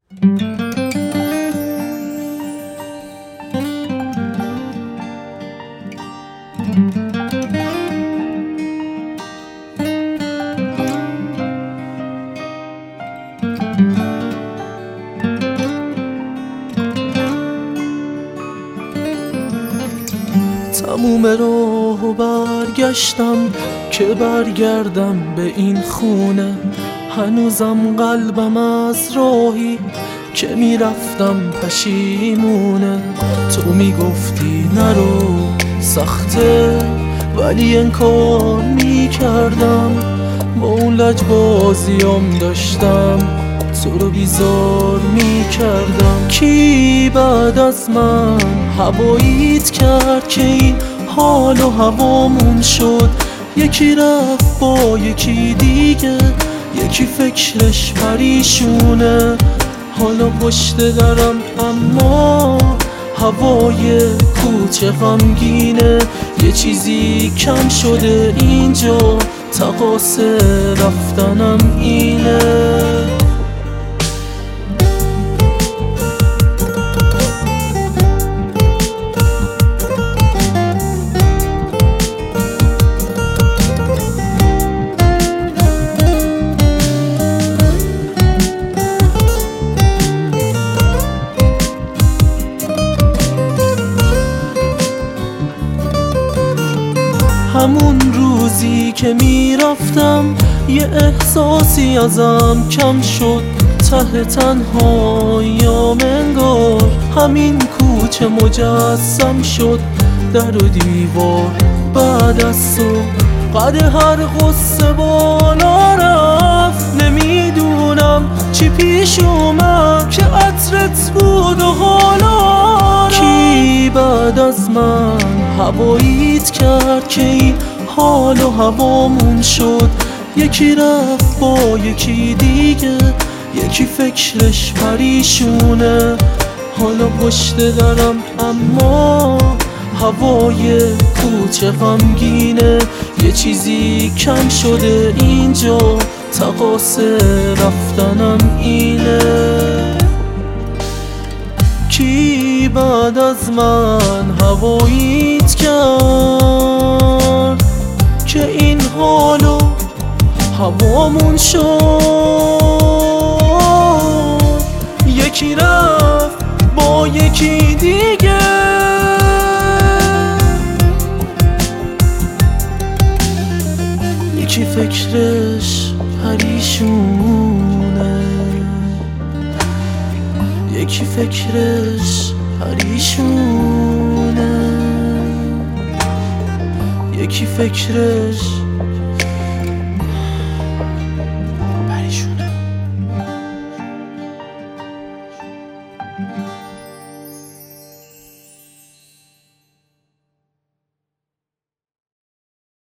تموم راهو برگشتم که برگردم به این خونه، هنوزم قلبم از راهی که میرفتم پشیمونه. تو میگفتی نرو سخته ولی انکار میکردم، با اون لجبازیام داشتم تو رو بیزار میکردم. کی بعد از من هواییت کرد که این حال و هوامون شد؟ یکی رفت با یکی دیگه، یکی فکرش پریشونه. حالا پشت درم اما هوای کوچه غمگینه، یه چیزی کم شده اینجا، تقاصر رفتنم اینه. همون روزی که میرفتم یه احساسی ازم کم شد، ته تنهاییام انگار همین کوچه مجسم شد. در و دیوار بعد از تو قد هر غصه بالا رفت، نمیدونم چی پیش اومد که عطرت بود و حالا کی بعد از من هواییت کرد که این حال و هوامون شد؟ یکی رفت با یکی دیگه، یکی فکرش پریشونه. حالا پشت درم اما هوای کوچه غمگینه، یه چیزی کم شده اینجا، تقاصر رفتنم اینه. کی بعد از من هواییت کرد که این حالو هوامون شد؟ یکی رفت با یکی دیگه، یکی فکرش پریشونه، یکی فکرش پریشونه، یکی فکرش